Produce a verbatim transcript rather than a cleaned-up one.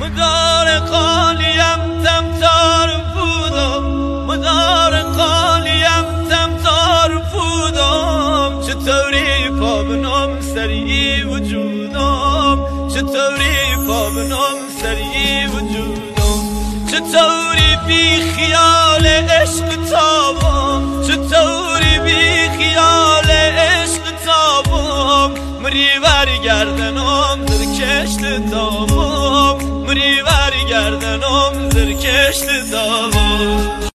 مدار قالیم تمتار بودم، مدار قالیم تمتار بودم. چطوری پا بنام سری وجودم، چطوری پا بنام سری وجودم. چطوری بی خیال عشق تابم، چطوری بی خیال عشق تابم. مری برگردنم در کشت تابم، مری برگردنم در کشت تابم.